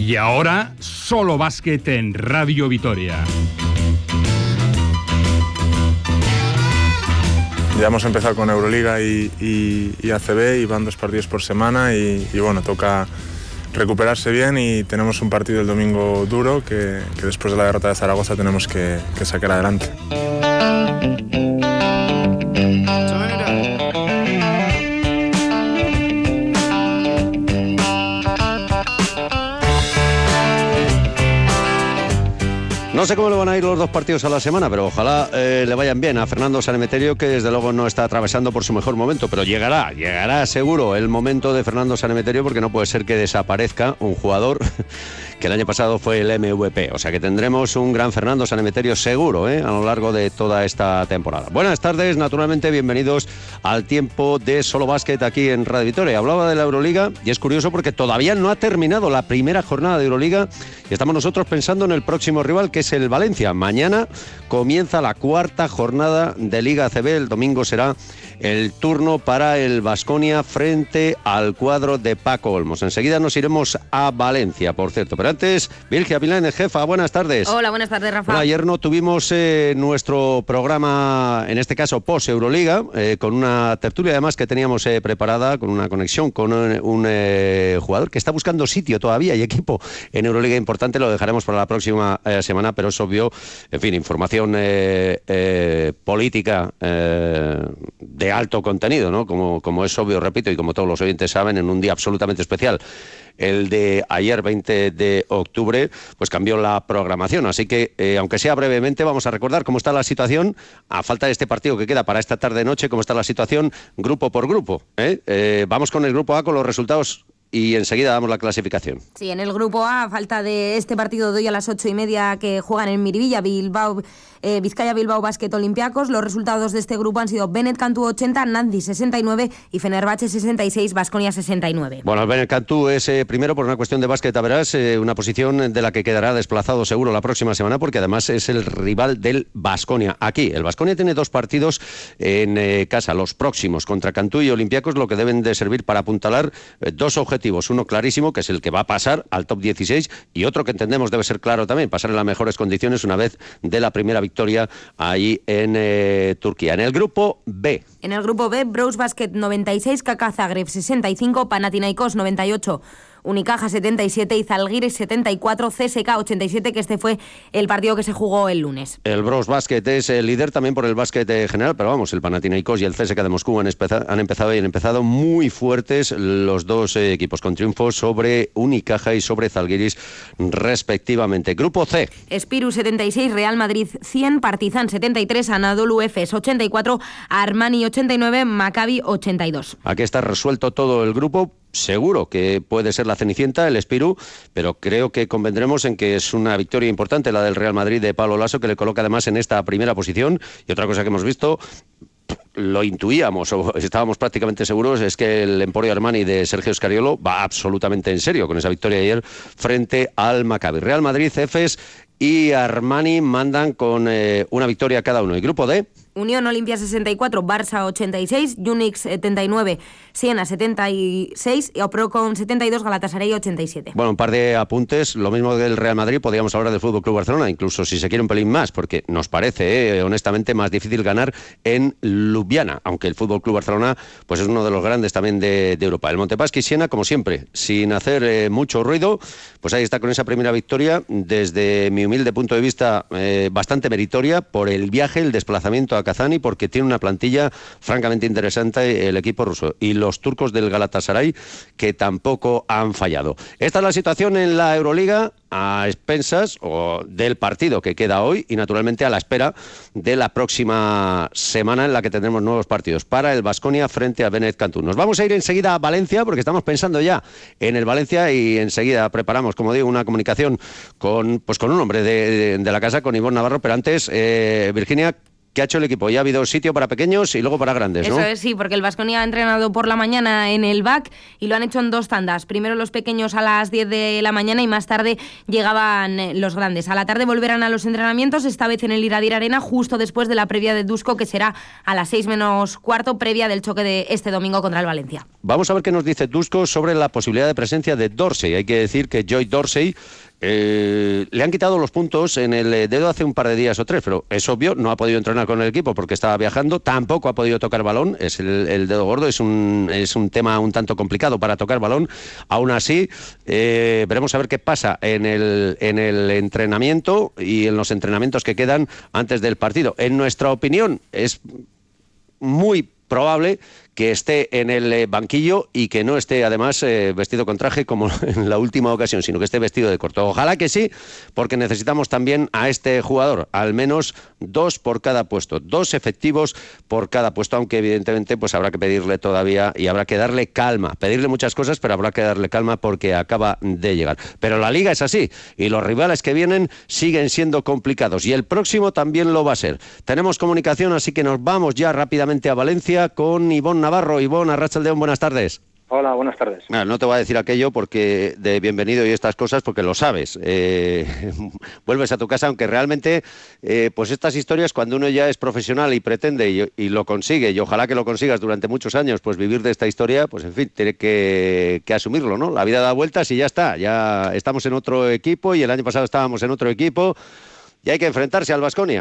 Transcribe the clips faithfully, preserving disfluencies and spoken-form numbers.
Y ahora, solo básquet en Radio Vitoria. Ya hemos empezado con Euroliga y, y, y A C B y van dos partidos por semana y, y bueno, toca recuperarse bien y tenemos un partido el domingo duro que, que después de la derrota de Zaragoza tenemos que, que sacar adelante. No sé cómo le van a ir los dos partidos a la semana, pero ojalá eh, le vayan bien a Fernando San Emeterio, que desde luego no está atravesando por su mejor momento, pero llegará, llegará seguro el momento de Fernando San Emeterio, porque no puede ser que desaparezca un jugador que el año pasado fue el M V P. O sea que tendremos un gran Fernando San Emeterio seguro ¿eh? a lo largo de toda esta temporada. Buenas tardes, naturalmente bienvenidos al tiempo de Solo Básquet aquí en Radio Vitoria. Hablaba de la Euroliga y es curioso porque todavía no ha terminado la primera jornada de Euroliga y estamos nosotros pensando en el próximo rival, que es el Valencia. Mañana comienza la cuarta jornada de Liga A C B. El domingo será el turno para el Baskonia frente al cuadro de Paco Olmos. Enseguida nos iremos a Valencia, por cierto. Pero antes, Virgia Pilanes, jefa, buenas tardes. Hola, buenas tardes, Rafa. Bueno, ayer no tuvimos eh, nuestro programa, en este caso post-Euroliga, eh, con una tertulia además que teníamos eh, preparada, con una conexión con un, un eh, jugador que está buscando sitio todavía y equipo en Euroliga importante. Lo dejaremos para la próxima eh, semana, pero es obvio, en fin, información eh, eh, política eh, de alto contenido, ¿no? Como, como es obvio, repito, y como todos los oyentes saben, en un día absolutamente especial, el de ayer, veinte de octubre, pues cambió la programación. Así que, eh, aunque sea brevemente, vamos a recordar cómo está la situación, a falta de este partido que queda para esta tarde-noche, cómo está la situación grupo por grupo. ¿eh? Eh, vamos con el grupo A, con los resultados, y enseguida damos la clasificación. Sí, en el grupo A, a falta de este partido de hoy a las ocho y media que juegan en Miribilla, Bilbao, eh, Vizcaya Bilbao Basket Olympiacos, los resultados de este grupo han sido Benet Cantú ochenta, Nancy sesenta y nueve y Fenerbahce sesenta y seis, Baskonia sesenta y nueve. Bueno, el Benet Cantú es eh, primero por una cuestión de básquet, a verás, eh, una posición de la que quedará desplazado seguro la próxima semana, porque además es el rival del Baskonia. Aquí, el Baskonia tiene dos partidos en eh, casa, los próximos, contra Cantú y Olympiacos, lo que deben de servir para apuntalar eh, dos objetivos. Uno clarísimo, que es el que va a pasar al top dieciséis, y otro que entendemos debe ser claro también, pasar en las mejores condiciones una vez de la primera victoria ahí en eh, Turquía. En el grupo B. En el grupo B, Brose Basket noventa y seis, K K Zagreb sesenta y cinco, Panathinaikos noventa y ocho, Unicaja setenta y siete y Zalgiris setenta y cuatro, C S K ochenta y siete, que este fue el partido que se jugó el lunes. El Brose Basket es el líder también por el básquet general, pero vamos, el Panathinaikos y el C S K de Moscú han, empezado, han empezado y han empezado muy fuertes los dos eh, equipos, con triunfos sobre Unicaja y sobre Zalgiris respectivamente. Grupo C. Espirus setenta y seis, Real Madrid cien, Partizan setenta y tres, Anadolu Efes ochenta y cuatro, Armani ochenta y nueve, Maccabi ochenta y dos. Aquí está resuelto todo el grupo. Seguro que puede ser la cenicienta, el Espirú, pero creo que convendremos en que es una victoria importante la del Real Madrid de Pablo Laso, que le coloca además en esta primera posición. Y otra cosa que hemos visto, lo intuíamos o estábamos prácticamente seguros, es que el Emporio Armani de Sergio Scariolo va absolutamente en serio con esa victoria ayer frente al Maccabi. Real Madrid, Efes y Armani mandan con eh, una victoria cada uno. ¿Y grupo D? Unión Olimpia sesenta y cuatro, Barça ochenta y seis, Unix setenta y nueve, Siena setenta y seis y Oprocon setenta y dos, Galatasaray ochenta y siete. Bueno, un par de apuntes. Lo mismo del Real Madrid, podríamos hablar del F C Barcelona, incluso si se quiere un pelín más, porque nos parece, eh, honestamente, más difícil ganar en Ljubljana, aunque el F C Barcelona pues es uno de los grandes también de, de Europa. El Montepaschi Siena, como siempre, sin hacer eh, mucho ruido, pues ahí está con esa primera victoria, desde mi humilde punto de vista, eh, bastante meritoria por el viaje, el desplazamiento a Kazán, porque tiene una plantilla francamente interesante el equipo ruso, y los turcos del Galatasaray, que tampoco han fallado. Esta es la situación en la Euroliga, a expensas o del partido que queda hoy y naturalmente a la espera de la próxima semana, en la que tendremos nuevos partidos para el Baskonia frente a Benet Cantú. Nos vamos a ir enseguida a Valencia, porque estamos pensando ya en el Valencia, y enseguida preparamos, como digo, una comunicación con, pues con un hombre de, de, de la casa, con Ivonne Navarro. Pero antes, eh, Virginia, ¿Qué ha hecho el equipo? Ya ha habido sitio para pequeños y luego para grandes, ¿no? Eso es, sí, porque el Baskonia ha entrenado por la mañana en el B A C y lo han hecho en dos tandas. Primero los pequeños a las diez de la mañana y más tarde llegaban los grandes. A la tarde volverán a los entrenamientos, esta vez en el Iradier Arena, justo después de la previa de Dusko, que será a las seis menos cuarto, previa del choque de este domingo contra el Valencia. Vamos a ver qué nos dice Dusko sobre la posibilidad de presencia de Dorsey. Hay que decir que Joy Dorsey Eh, le han quitado los puntos en el dedo hace un par de días o tres, pero es obvio, no ha podido entrenar con el equipo porque estaba viajando, tampoco ha podido tocar balón, es el, el dedo gordo, es un, es un tema un tanto complicado para tocar balón. Aún así, eh, veremos a ver qué pasa en el, en el entrenamiento y en los entrenamientos que quedan antes del partido. En nuestra opinión, es muy probable que esté en el banquillo y que no esté además eh, vestido con traje como en la última ocasión, sino que esté vestido de corto. Ojalá que sí, porque necesitamos también a este jugador, al menos dos por cada puesto, dos efectivos por cada puesto, aunque evidentemente pues habrá que pedirle todavía y habrá que darle calma, pedirle muchas cosas, pero habrá que darle calma porque acaba de llegar. Pero la liga es así y los rivales que vienen siguen siendo complicados y el próximo también lo va a ser. Tenemos comunicación, así que nos vamos ya rápidamente a Valencia con Ivonne Navarro. Ivonne, Arratsaldeon, buenas tardes. Hola, buenas tardes. No, no te voy a decir aquello porque de bienvenido y estas cosas porque lo sabes. Eh, vuelves a tu casa, aunque realmente eh, pues estas historias, cuando uno ya es profesional y pretende y, y lo consigue, y ojalá que lo consigas durante muchos años, pues vivir de esta historia, pues en fin, tiene que, que asumirlo, ¿no? La vida da vueltas y ya está. Ya estamos en otro equipo y el año pasado estábamos en otro equipo y hay que enfrentarse al Baskonia.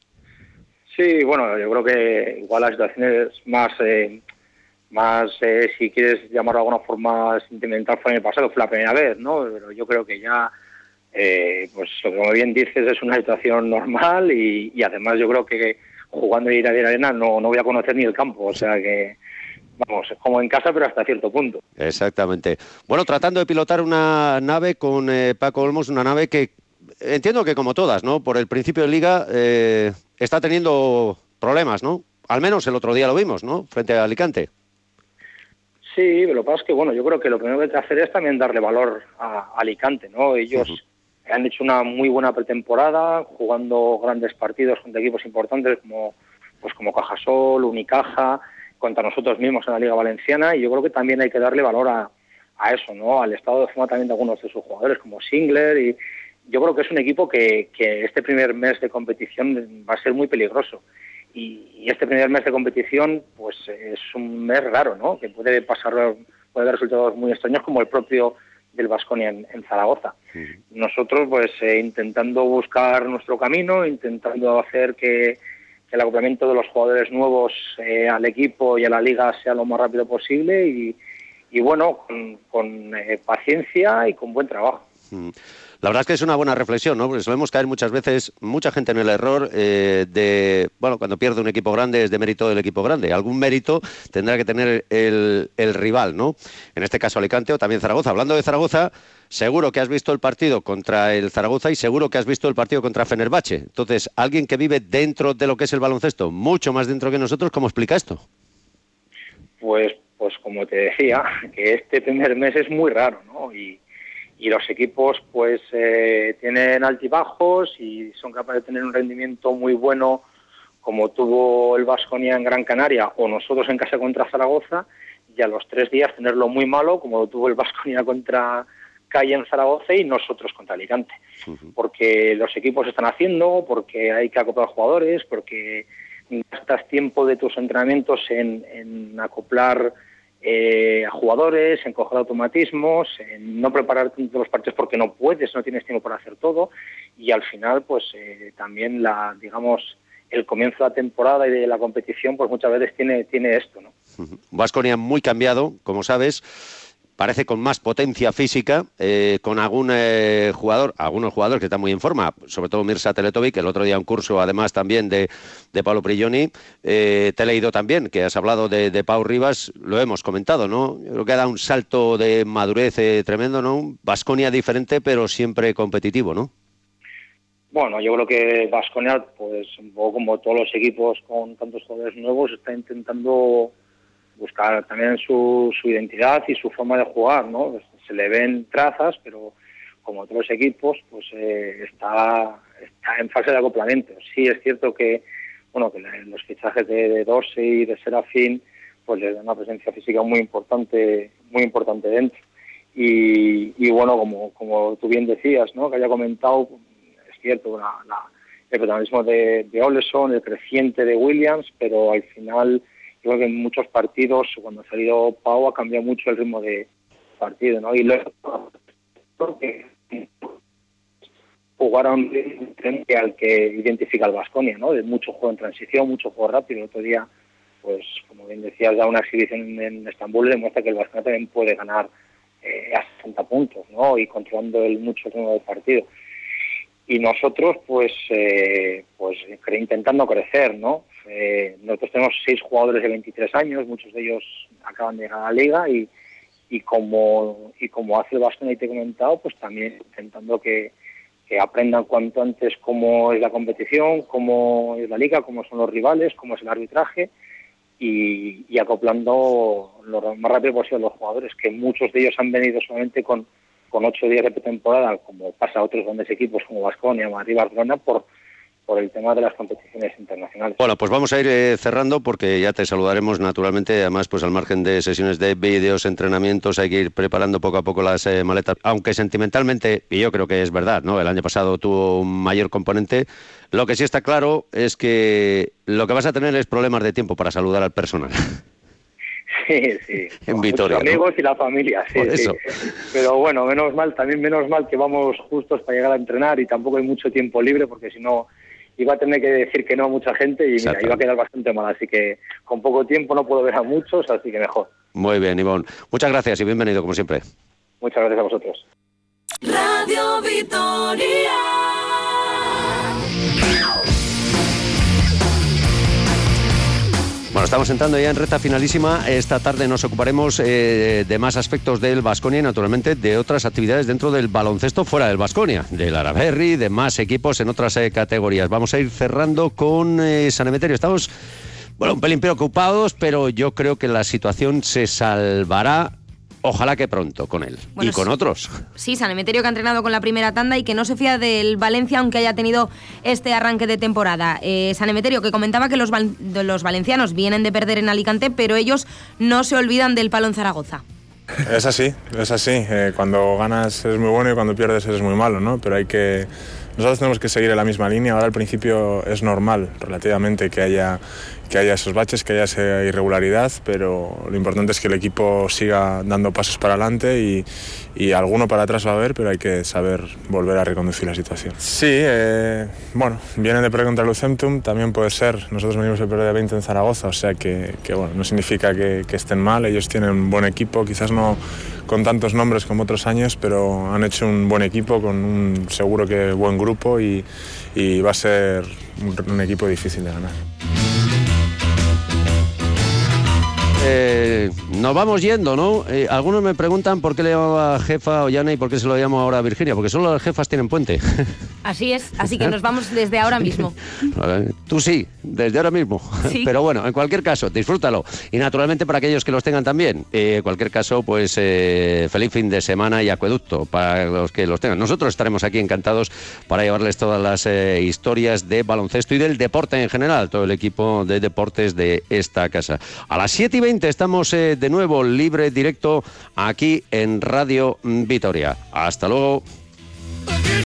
Sí, bueno, yo creo que igual la situación es más... Eh... más, eh, si quieres llamarlo de alguna forma sentimental, fue en el pasado, fue la primera vez, ¿no? Pero yo creo que ya, eh, pues como bien dices, es una situación normal y, y además yo creo que jugando en Iradier Arena no, no voy a conocer ni el campo, o sea que, vamos, es como en casa, pero hasta cierto punto. Exactamente. Bueno, tratando de pilotar una nave con eh, Paco Olmos, una nave que entiendo que como todas, ¿no? Por el principio de liga eh, está teniendo problemas, ¿no? Al menos el otro día lo vimos, ¿no? Frente a Alicante. Sí, pero lo que pasa es que, bueno, yo creo que lo primero que hay que hacer es también darle valor a Alicante, ¿no? Ellos uh-huh. han hecho una muy buena pretemporada, jugando grandes partidos contra equipos importantes como pues como Cajasol, Unicaja, contra nosotros mismos en la Liga Valenciana, y yo creo que también hay que darle valor a, a eso, ¿no? Al estado de forma también de algunos de sus jugadores, como Singler, y yo creo que es un equipo que, que este primer mes de competición va a ser muy peligroso. Y este primer mes de competición pues es un mes raro, ¿no? Que puede pasar, puede dar resultados muy extraños como el propio del Baskonia en, en Zaragoza. Sí. Nosotros pues eh, intentando buscar nuestro camino, intentando hacer que, que el acoplamiento de los jugadores nuevos eh, al equipo y a la liga sea lo más rápido posible y, y bueno, con, con eh, paciencia y con buen trabajo. Mm. La verdad es que es una buena reflexión, ¿no? Porque solemos caer muchas veces, mucha gente en el error eh, de, bueno, cuando pierde un equipo grande es de mérito del equipo grande. Algún mérito tendrá que tener el, el rival, ¿no? En este caso Alicante o también Zaragoza. Hablando de Zaragoza, seguro que has visto el partido contra el Zaragoza y seguro que has visto el partido contra Fenerbahce. Entonces, alguien que vive dentro de lo que es el baloncesto, mucho más dentro que nosotros, ¿cómo explica esto? Pues, pues como te decía, que este primer mes es muy raro, ¿no? Y Y los equipos pues eh, tienen altibajos y son capaces de tener un rendimiento muy bueno como tuvo el Baskonia en Gran Canaria o nosotros en casa contra Zaragoza, y a los tres días tenerlo muy malo como lo tuvo el Baskonia contra Calle en Zaragoza y nosotros contra Alicante. Uh-huh. Porque los equipos están haciendo, porque hay que acoplar jugadores, porque gastas tiempo de tus entrenamientos en, en acoplar Eh, a jugadores, en coger automatismos, en no preparar todos los partidos porque no puedes, no tienes tiempo para hacer todo, y al final pues eh, también la digamos el comienzo de la temporada y de la competición pues muchas veces tiene tiene esto, ¿no? Baskonia muy cambiado, como sabes, parece con más potencia física, eh, con algún eh, jugador, algunos jugadores que están muy en forma, sobre todo Mirza Teletovic, el otro día un curso además también de, de Pablo Prigioni. Eh, te he leído también que has hablado de, de Pau Rivas, lo hemos comentado, ¿no? Yo creo que ha dado un salto de madurez eh, tremendo, ¿no? Baskonia diferente, pero siempre competitivo, ¿no? Bueno, yo creo que Baskonia, pues un poco como todos los equipos con tantos jugadores nuevos, está intentando buscar también su, su identidad y su forma de jugar, ¿no? Se le ven trazas, pero como otros equipos, pues eh, está, está en fase de acoplamiento. Sí es cierto que bueno, que los fichajes de, de Dorsey y de Serafín pues les dan una presencia física muy importante, muy importante dentro. Y, y bueno, como, como tú bien decías, ¿no? Que haya comentado, es cierto, la, la, el protagonismo de, de Oleson, el creciente de Williams, pero al final yo creo que en muchos partidos, cuando ha salido Pau, ha cambiado mucho el ritmo de partido, ¿no? Y luego que jugaron frente al que identifica el Baskonia, ¿no? De mucho juego en transición, mucho juego rápido. El otro día, pues como bien decías, da una exhibición en, en Estambul y demuestra que el Baskonia también puede ganar eh, a sesenta puntos, ¿no? Y controlando el mucho ritmo del partido. Y nosotros, pues, eh, pues intentando crecer, ¿no? Eh, nosotros tenemos seis jugadores de veintitrés años, muchos de ellos acaban de llegar a la liga y, y como y como hace el Baskonia y te he comentado, pues también intentando que, que aprendan cuanto antes cómo es la competición, cómo es la liga, cómo son los rivales, cómo es el arbitraje y, y acoplando lo más rápido posible a los jugadores, que muchos de ellos han venido solamente con con ocho días de pretemporada, como pasa a otros grandes equipos como Baskonia, Madrid, Barcelona, por, por el tema de las competiciones internacionales. Bueno, pues vamos a ir eh, cerrando porque ya te saludaremos naturalmente, además pues al margen de sesiones de vídeos, entrenamientos, hay que ir preparando poco a poco las eh, maletas, aunque sentimentalmente, y yo creo que es verdad, ¿no? El año pasado tuvo un mayor componente, lo que sí está claro es que lo que vas a tener es problemas de tiempo para saludar al personal. Sí, sí. En Vitoria, los amigos, ¿no? Y la familia, sí, Por eso. sí. Pero bueno, menos mal, también menos mal que vamos justos para llegar a entrenar y tampoco hay mucho tiempo libre porque si no iba a tener que decir que no a mucha gente y mira, iba a quedar bastante mal. Así que con poco tiempo no puedo ver a muchos, así que mejor. Muy bien, Ivonne. Muchas gracias y bienvenido como siempre. Muchas gracias a vosotros. Radio Vitoria. Bueno, estamos entrando ya en recta finalísima. Esta tarde nos ocuparemos eh, de más aspectos del Baskonia y naturalmente de otras actividades dentro del baloncesto fuera del Baskonia, del Araberri, de más equipos en otras eh, categorías. Vamos a ir cerrando con eh, San Emeterio. Estamos, bueno, un pelín preocupados, pero yo creo que la situación se salvará. Ojalá que pronto con él bueno, y con sí, otros. Sí, San Emeterio que ha entrenado con la primera tanda y que no se fía del Valencia aunque haya tenido este arranque de temporada. Eh, San Emeterio que comentaba que los, val- los valencianos vienen de perder en Alicante, pero ellos no se olvidan del palo en Zaragoza. Es así, es así. Eh, cuando ganas eres muy bueno y cuando pierdes eres muy malo, ¿no? Pero hay que... Nosotros tenemos que seguir en la misma línea. Ahora al principio es normal relativamente que haya, que haya esos baches, que haya esa irregularidad, pero lo importante es que el equipo siga dando pasos para adelante y, y alguno para atrás va a haber, pero hay que saber volver a reconducir la situación. Sí, eh, bueno, vienen de perder contra el Lucentum, también puede ser. Nosotros venimos de perder de veinte en Zaragoza, o sea que, que bueno, no significa que, que estén mal. Ellos tienen un buen equipo, quizás no con tantos nombres como otros años, pero han hecho un buen equipo con un seguro que buen grupo y, y va a ser un, un equipo difícil de ganar. Eh, nos vamos yendo, ¿no? Eh, algunos me preguntan por qué le llamaba jefa a Ollana y por qué se lo llamo ahora a Virginia, porque solo las jefas tienen puente. Así es, así que nos vamos desde ahora mismo. Tú sí, desde ahora mismo. Sí. Pero bueno, en cualquier caso, disfrútalo. Y naturalmente para aquellos que los tengan también. Eh, en cualquier caso, pues eh, feliz fin de semana y acueducto para los que los tengan. Nosotros estaremos aquí encantados para llevarles todas las eh, historias de baloncesto y del deporte en general, todo el equipo de deportes de esta casa. A las siete y veinte estamos eh, de nuevo libre directo aquí en Radio Vitoria. Hasta luego.